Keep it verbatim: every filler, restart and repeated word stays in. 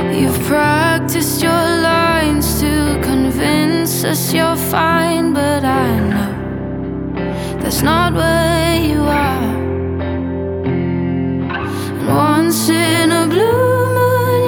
You've practiced your lines to convince us you're fine, but I know that's not what